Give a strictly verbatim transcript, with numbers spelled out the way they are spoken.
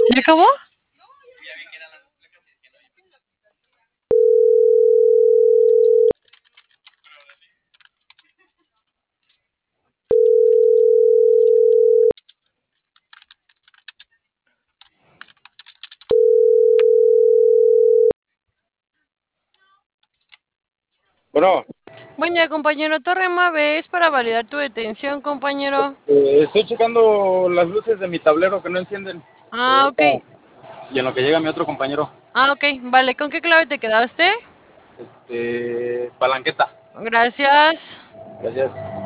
¿Ya acabó? Bueno, Buen día, compañero Torre Mave. Es para validar tu detención, compañero. este, estoy checando las luces de mi tablero que no encienden. Ah, ok. Y en lo que llega mi otro compañero, Ah, ok. Vale, ¿con qué clave te quedaste? este, palanqueta. Gracias. Gracias.